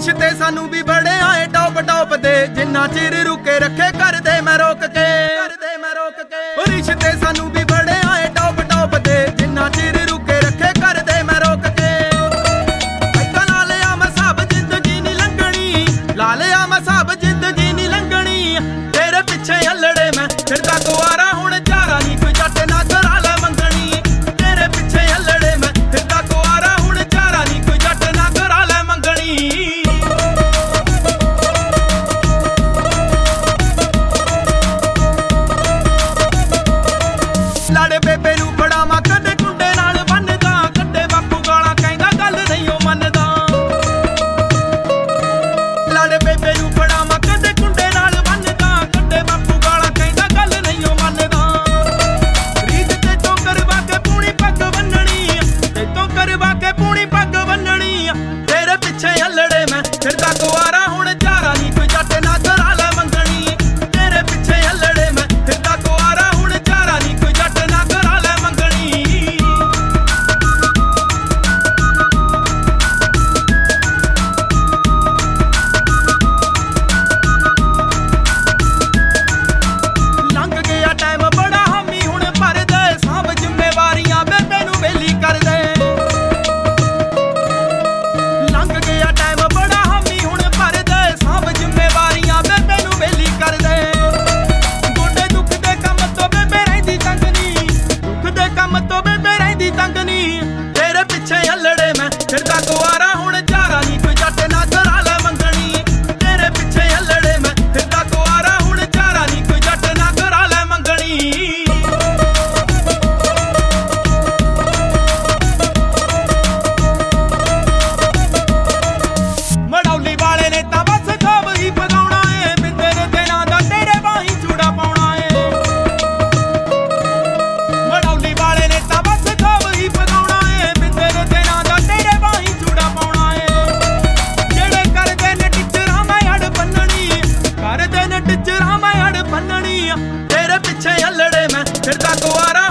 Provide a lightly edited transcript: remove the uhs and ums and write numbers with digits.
रिश्ते सानू भी बड़े आए टॉप टॉप दे, जिन्ना चिर रुके रखे कर दे मैं रोक के। रिश्ते सानू भी बड़े आए टॉप टॉप दे, जिन्ना चिर रुके रखे कर दे मैं रोक के। ला लिया मैं सब जिंदगी नी लंघनी, ला लिया मैं सब जिंदगी नी लंघनी। तेरे पिछे अल्लड़े मैं फिरदा कुआरा, हुण चारा नी कोई जट ना करा ले मंगनी। तेरे पिछे अल्लड़े मैं फिरदा कुआरा, हुण चारा नी कोई जट ना करा ले मंगनी। लाड़े बेबे नू फड़ावां कदे कुंडे नाल बनदा, कदे बापू गालां कहंदा गल नहीं ओ मनदा। लाड़े बेबे नू फड़ावां कदे कुंडे नाल बनदा, कदे बापू गालां कहंदा गल नहीं ओ मनदा। रीत ते तो करवा के पूणी पग बन्नणी, ते तो करवा के पूणी पग बन्नणी। तेरे पिछे अल्लड़े मैं फिरदा कुआरा, हुण चारा नी कोई जट ना करा ले मंगनी। तेरे पिछे अल्लड़े मैं फिरदा कुआरा, हुण चारा नी कोई जट ना करा ले मंगनी। लंघ गया टाइम बड़ा हामी हुण भर दे, सब जिम्मेवारियां बेबे नू वेली कर दे। लंघ गया टाइम बड़ा हामी हुण भर दे, सब जिम्मेवारियां बेबे नू वेली कर दे। गोडे दुख दे कम तो बेबे रहिंदी तंगनी, दुख दे कम तो बेबे रहिंदी तंगनी। तेरे पिछे अल्लड़े मैं फिरदा कुआरा, हुण चारा नी कोई जट ना करा ले मंगनी। तेरे पिछे अल्लड़े मैं फिरदा कुआरा, हुण चारा नी कोई जट ना करा ले मंगनी। मड़ौली वाले ने तां बस खाब ही पगाउणा है, बिंदर दे नां दा तेरे बाहीं चूड़ा पाउणा है। मड़ौली वाले ने तां बस खाब ही पगाउणा है, बिंदर दे नां दा तेरे बाहीं चूड़ा पाउणा है। जेड़े करदे ने टिचरां मैं अड़ बन्नणी, करदे ने टिचरां मैं अड़ बन्नणी। तेरे पिछे अल्लड़े मैं फिरदा कुआरा,